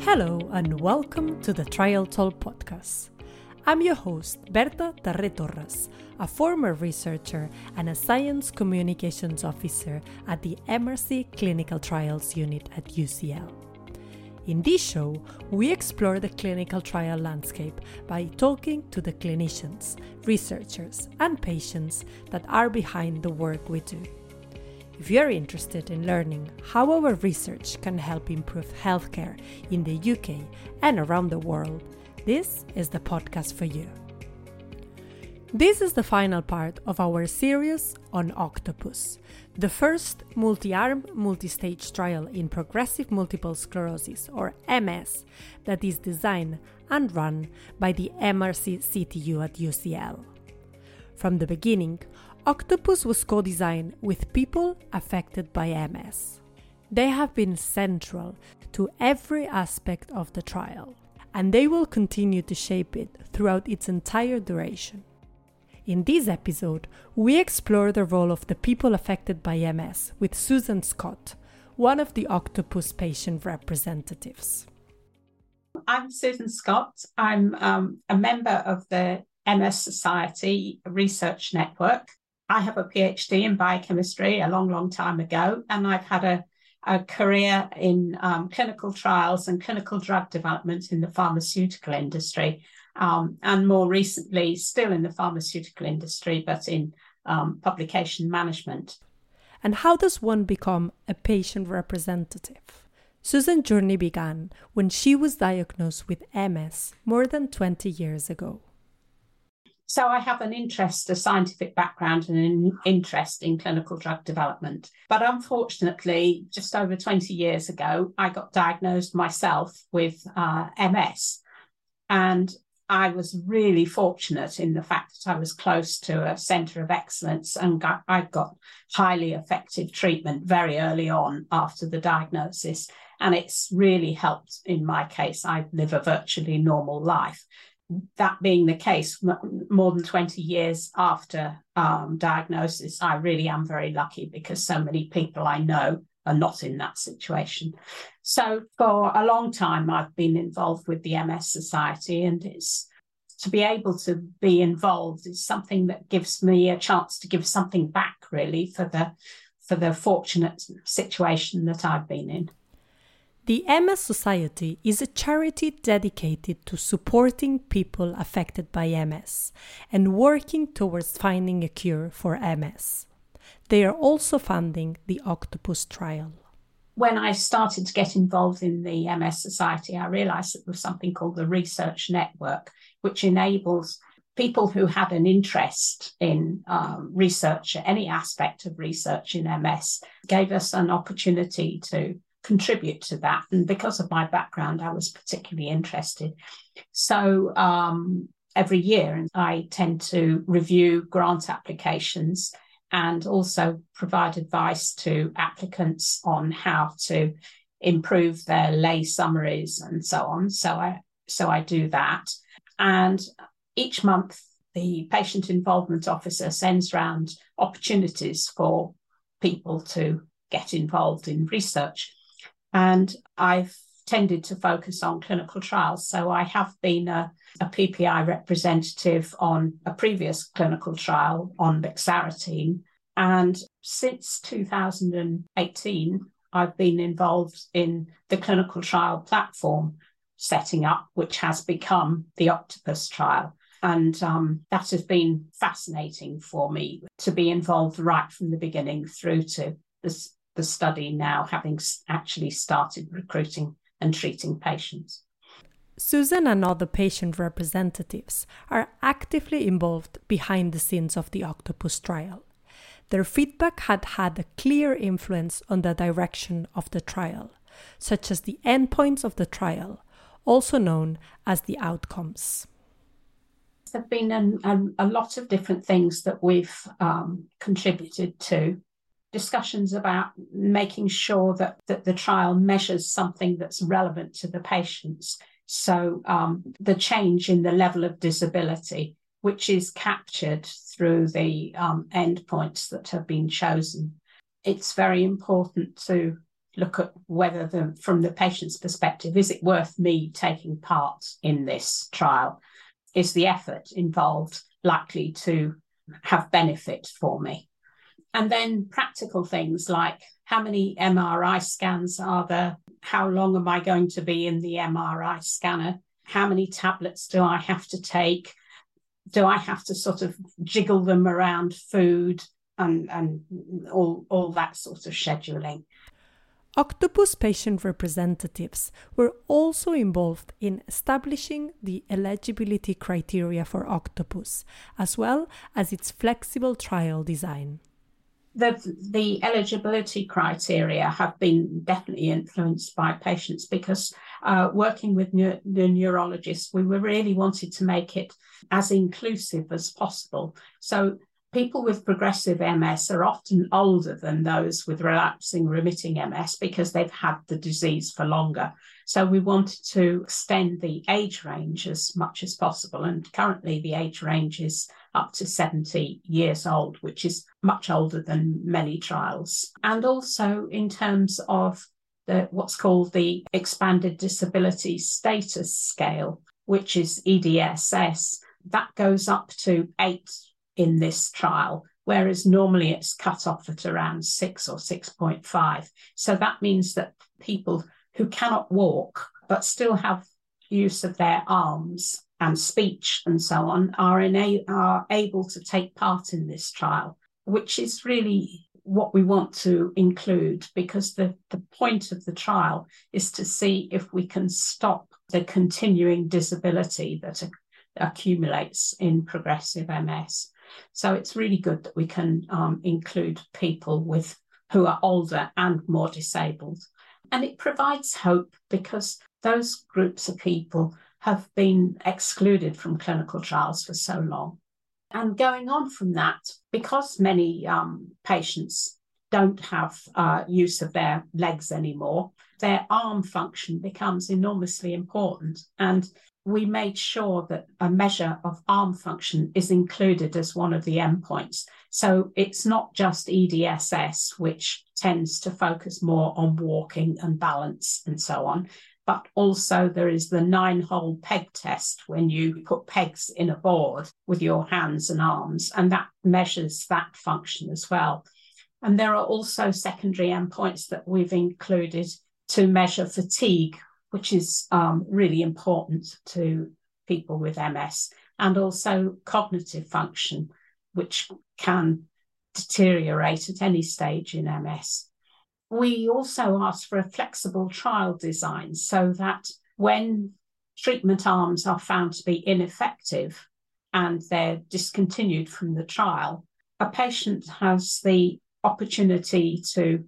Hello and welcome to the Trial Talk podcast. I'm your host, Berta Tarre Torres, a former researcher and a science communications officer at the MRC Clinical Trials Unit at UCL. In this show, we explore the clinical trial landscape by talking to the clinicians, researchers, and patients that are behind the work we do. If you're interested in learning how our research can help improve healthcare in the UK and around the world, this is the podcast for you. This is the final part of our series on Octopus, the first multi-arm, multi-stage trial in progressive multiple sclerosis, or MS, that is designed and run by the MRC CTU at UCL. From the beginning, Octopus was co-designed with people affected by MS. They have been central to every aspect of the trial, and they will continue to shape it throughout its entire duration. In this episode, we explore the role of the people affected by MS with Susan Scott, one of the Octopus patient representatives. I'm Susan Scott. I'm a member of the MS Society Research Network. I have a PhD in biochemistry a long time ago, and I've had a career in clinical trials and clinical drug development in the pharmaceutical industry, and more recently still in the pharmaceutical industry, but in publication management. And how does one become a patient representative? Susan's journey began when she was diagnosed with MS more than 20 years ago. So I have an interest, a scientific background and an interest in clinical drug development. But unfortunately, just over 20 years ago, I got diagnosed myself with MS. And I was really fortunate in the fact that I was close to a centre of excellence and I got highly effective treatment very early on after the diagnosis. And it's really helped in my case. I live a virtually normal life. That being the case, more than 20 years after diagnosis, I really am very lucky because so many people I know are not in that situation. So for a long time, I've been involved with the MS Society, and it's to be able to be involved is something that gives me a chance to give something back, really, for the fortunate situation that I've been in. The MS Society is a charity dedicated to supporting people affected by MS and working towards finding a cure for MS. They are also funding the Octopus trial. When I started to get involved in the MS Society, I realised that there was something called the Research Network, which enables people who had an interest in research, any aspect of research in MS, gave us an opportunity to contribute to that. And because of my background, I was particularly interested. So every year I tend to review grant applications and also provide advice to applicants on how to improve their lay summaries and so on. So I do that. And each month, the patient involvement officer sends around opportunities for people to get involved in research. And I've tended to focus on clinical trials. So I have been a PPI representative on a previous clinical trial on bexarotene. And since 2018, I've been involved in the clinical trial platform setting up, which has become the Octopus trial. And that has been fascinating for me to be involved right from the beginning through to the study now having actually started recruiting and treating patients. Susan and other patient representatives are actively involved behind the scenes of the Octopus trial. Their feedback had a clear influence on the direction of the trial, such as the endpoints of the trial, also known as the outcomes. There have been a lot of different things that we've contributed to. Discussions about making sure that the trial measures something that's relevant to the patients. So the change in the level of disability, which is captured through the endpoints that have been chosen. It's very important to look at whether from the patient's perspective, is it worth me taking part in this trial? Is the effort involved likely to have benefit for me? And then practical things like how many MRI scans are there? How long am I going to be in the MRI scanner? How many tablets do I have to take? Do I have to sort of jiggle them around food and all that sort of scheduling? Octopus patient representatives were also involved in establishing the eligibility criteria for Octopus, as well as its flexible trial design. The eligibility criteria have been definitely influenced by patients because working with the neurologists, we really wanted to make it as inclusive as possible. So people with progressive MS are often older than those with relapsing remitting MS because they've had the disease for longer. So we wanted to extend the age range as much as possible. And currently the age range is up to 70 years old, which is much older than many trials. And also in terms of what's called the Expanded Disability Status Scale, which is EDSS, that goes up to 8 in this trial, whereas normally it's cut off at around 6 or 6.5. So that means that people who cannot walk but still have use of their arms and speech and so on are able to take part in this trial, which is really what we want to include, because the point of the trial is to see if we can stop the continuing disability that accumulates in progressive MS. So it's really good that we can include people who are older and more disabled. And it provides hope because those groups of people have been excluded from clinical trials for so long. And going on from that, because many patients don't have use of their legs anymore, their arm function becomes enormously important. And we made sure that a measure of arm function is included as one of the endpoints. So it's not just EDSS, which tends to focus more on walking and balance and so on, but also there is the 9-hole peg test when you put pegs in a board with your hands and arms, and that measures that function as well. And there are also secondary endpoints that we've included to measure fatigue, which is really important to people with MS, and also cognitive function, which can deteriorate at any stage in MS. We also asked for a flexible trial design so that when treatment arms are found to be ineffective and they're discontinued from the trial, a patient has the opportunity to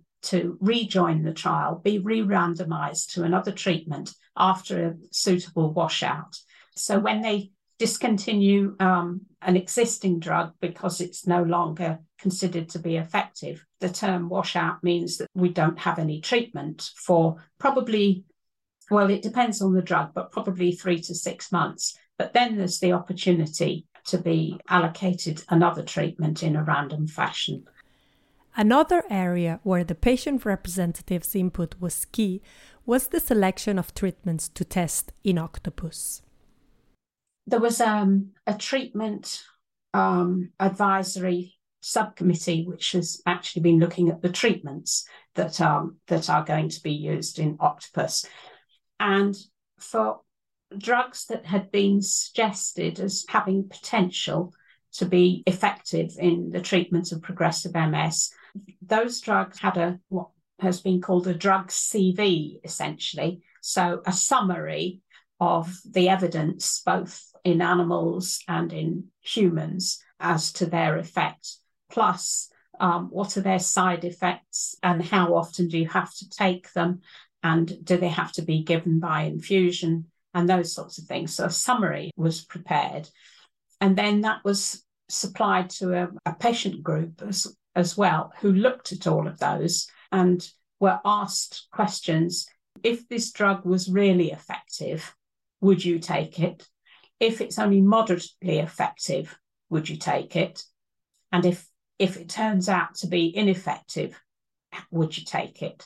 rejoin the trial, be re-randomized to another treatment after a suitable washout. So when they discontinue an existing drug because it's no longer considered to be effective, the term washout means that we don't have any treatment for probably, well, it depends on the drug, but probably 3 to 6 months. But then there's the opportunity to be allocated another treatment in a random fashion. Another area where the patient representative's input was key was the selection of treatments to test in Octopus. There was a treatment advisory subcommittee which has actually been looking at the treatments that are going to be used in Octopus. And for drugs that had been suggested as having potential to be effective in the treatment of progressive MS, those drugs had what has been called a drug CV, essentially. So a summary of the evidence, both in animals and in humans, as to their effect, plus what are their side effects and how often do you have to take them, and do they have to be given by infusion, and those sorts of things. So a summary was prepared. And then that was supplied to a patient group as well, who looked at all of those and were asked questions. If this drug was really effective, would you take it? If it's only moderately effective, would you take it? And if it turns out to be ineffective, would you take it?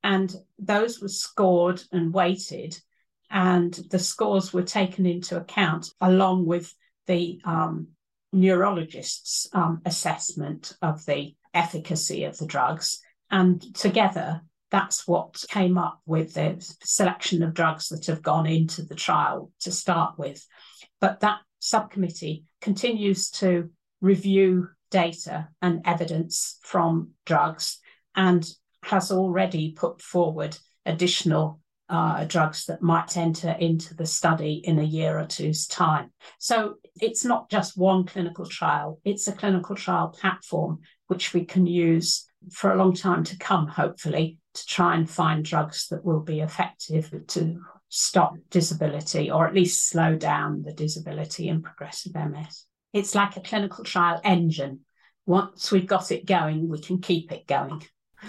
And those were scored and weighted, and the scores were taken into account along with the neurologist's assessment of the efficacy of the drugs. And together, that's what came up with the selection of drugs that have gone into the trial to start with. But that subcommittee continues to review data and evidence from drugs and has already put forward additional drugs that might enter into the study in a year or two's time. So it's not just one clinical trial, it's a clinical trial platform which we can use for a long time to come, hopefully, to try and find drugs that will be effective to stop disability or at least slow down the disability in progressive MS. It's like a clinical trial engine. Once we've got it going, we can keep it going.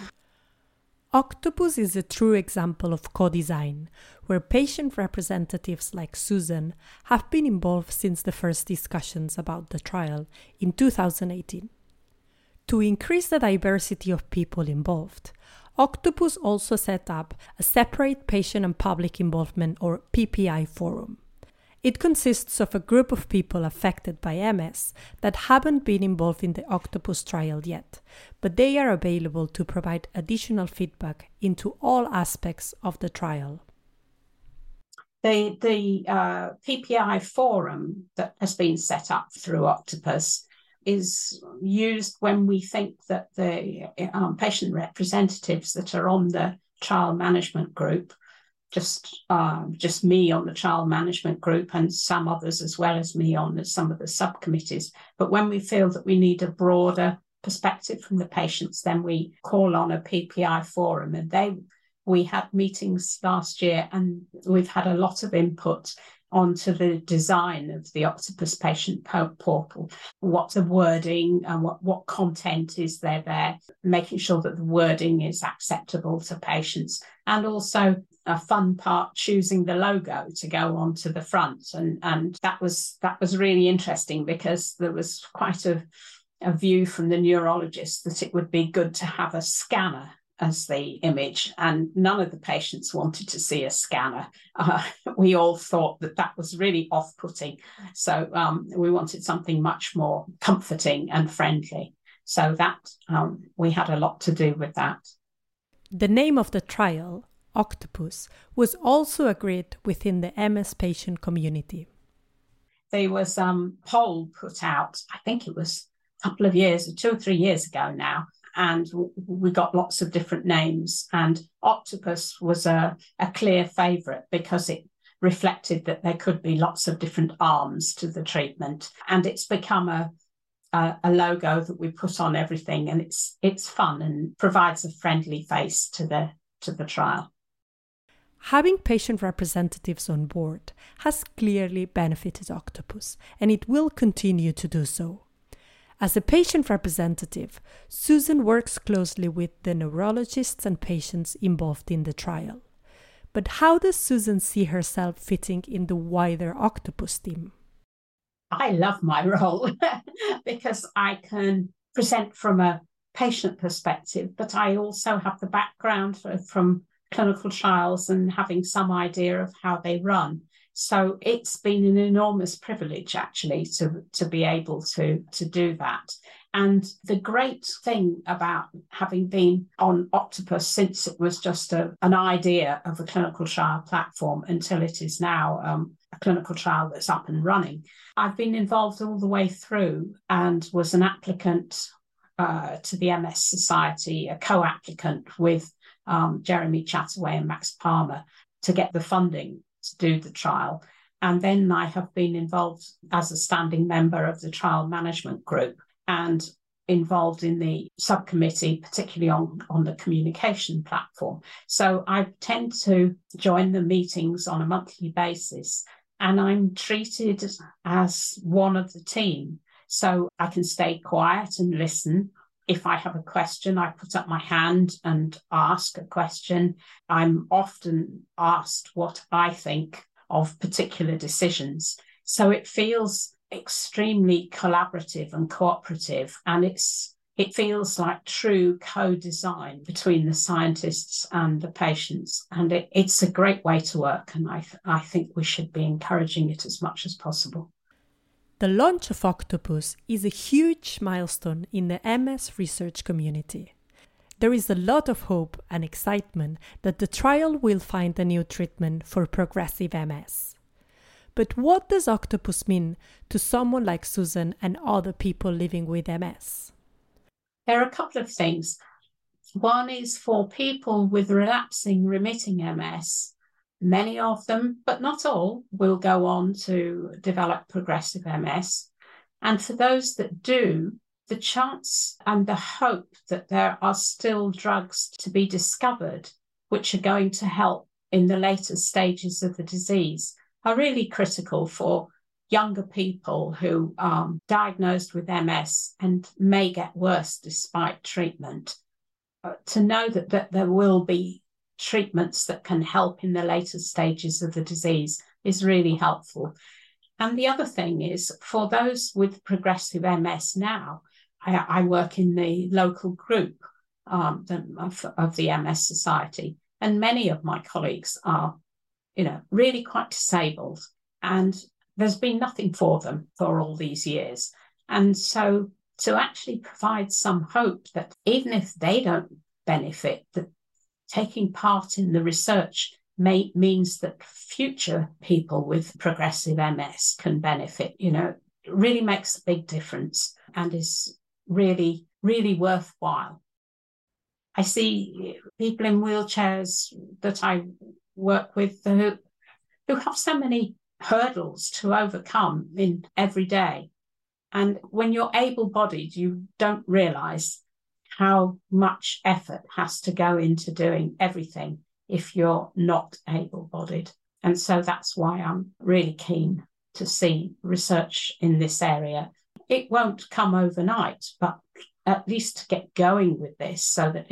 Octopus is a true example of co-design, where patient representatives like Susan have been involved since the first discussions about the trial in 2018. To increase the diversity of people involved, Octopus also set up a separate patient and public involvement or PPI forum. It consists of a group of people affected by MS that haven't been involved in the Octopus trial yet, but they are available to provide additional feedback into all aspects of the trial. The PPI forum that has been set up through Octopus is used when we think that the patient representatives that are on the trial management group, just me on the trial management group and some others as well as me on some of the subcommittees. But when we feel that we need a broader perspective from the patients, then we call on a PPI forum. And we had meetings last year and we've had a lot of input onto the design of the Octopus patient portal, what the wording and what content is there, making sure that the wording is acceptable to patients, and also a fun part, choosing the logo to go onto the front. And that was really interesting because there was quite a view from the neurologist that it would be good to have a scanner as the image, and none of the patients wanted to see a scanner. We all thought that was really off-putting. So we wanted something much more comforting and friendly. So that we had a lot to do with that. The name of the trial, Octopus, was also agreed within the MS patient community. There was a poll put out, I think it was a couple of years, 2 or 3 years ago now, and we got lots of different names. And Octopus was a clear favourite because it reflected that there could be lots of different arms to the treatment. And it's become a logo that we put on everything, and it's fun and provides a friendly face to the trial. Having patient representatives on board has clearly benefited Octopus, and it will continue to do so. As a patient representative, Susan works closely with the neurologists and patients involved in the trial. But how does Susan see herself fitting in the wider Octopus team? I love my role because I can present from a patient perspective, but I also have the background from clinical trials and having some idea of how they run. So it's been an enormous privilege, actually, to be able to do that. And the great thing about having been on Octopus since it was just an idea of a clinical trial platform until it is now a clinical trial that's up and running, I've been involved all the way through and was an applicant to the MS Society, a co-applicant with Jeremy Chataway and Max Palmer to get the funding to do the trial. And then I have been involved as a standing member of the trial management group and involved in the subcommittee, particularly on the communication platform. So I tend to join the meetings on a monthly basis, and I'm treated as one of the team. So I can stay quiet and listen. If I have a question, I put up my hand and ask a question. I'm often asked what I think of particular decisions. So it feels extremely collaborative and cooperative, and it's it feels like true co-design between the scientists and the patients. And it's a great way to work. And I think we should be encouraging it as much as possible. The launch of Octopus is a huge milestone in the MS research community. There is a lot of hope and excitement that the trial will find a new treatment for progressive MS. But what does Octopus mean to someone like Susan and other people living with MS? There are a couple of things. One is for people with relapsing remitting MS. Many of them, but not all, will go on to develop progressive MS. And for those that do, the chance and the hope that there are still drugs to be discovered which are going to help in the later stages of the disease are really critical for younger people who are diagnosed with MS and may get worse despite treatment. To know that there will be treatments that can help in the later stages of the disease is really helpful. And the other thing is, for those with progressive MS now, I work in the local group of the MS Society, and many of my colleagues are, really quite disabled, and there's been nothing for them for all these years. And so to actually provide some hope that even if they don't benefit, that taking part in the research means that future people with progressive MS can benefit, really makes a big difference and is really, really worthwhile. I see people in wheelchairs that I work with who have so many hurdles to overcome in every day. And when you're able-bodied, you don't realise how much effort has to go into doing everything if you're not able-bodied. And so that's why I'm really keen to see research in this area. It won't come overnight, but at least to get going with this so that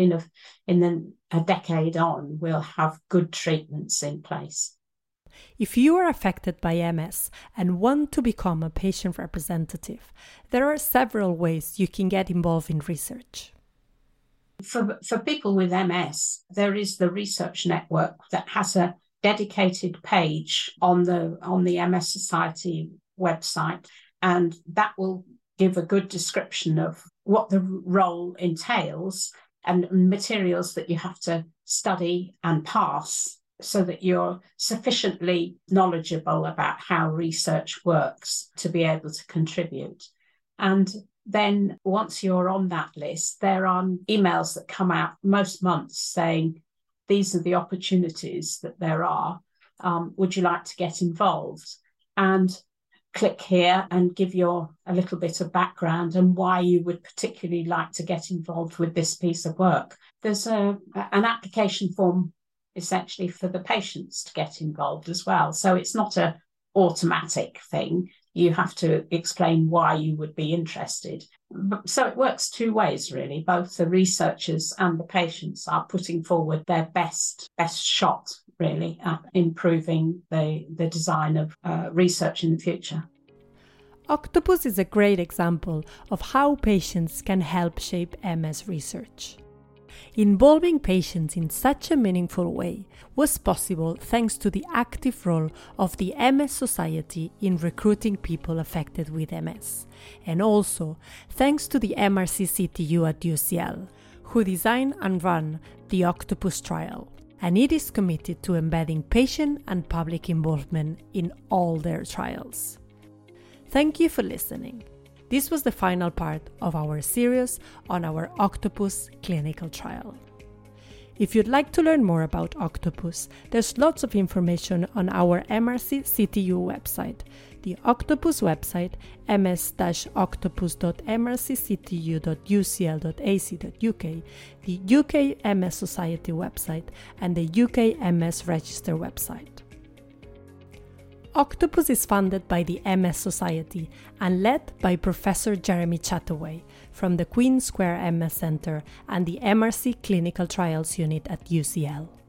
in a decade on, we'll have good treatments in place. If you are affected by MS and want to become a patient representative, there are several ways you can get involved in research. For people with MS, there is the Research Network that has a dedicated page on the MS Society website, and that will give a good description of what the role entails and materials that you have to study and pass so that you're sufficiently knowledgeable about how research works to be able to contribute. And then once you're on that list, there are emails that come out most months saying, these are the opportunities that there are. Would you like to get involved? And click here and give a little bit of background and why you would particularly like to get involved with this piece of work. There's an application form essentially for the patients to get involved as well. So it's not an automatic thing. You have to explain why you would be interested. So it works two ways, really. Both the researchers and the patients are putting forward their best shot, really, at improving the design of research in the future. Octopus is a great example of how patients can help shape MS research. Involving patients in such a meaningful way was possible thanks to the active role of the MS Society in recruiting people affected with MS, and also thanks to the MRC CTU at UCL, who designed and ran the Octopus trial, and it is committed to embedding patient and public involvement in all their trials. Thank you for listening. This was the final part of our series on our Octopus clinical trial. If you'd like to learn more about Octopus, there's lots of information on our MRC CTU website, the Octopus website, ms-octopus.mrcctu.ucl.ac.uk, the UK MS Society website, and the UK MS Register website. Octopus is funded by the MS Society and led by Professor Jeremy Chataway from the Queen Square MS Centre and the MRC Clinical Trials Unit at UCL.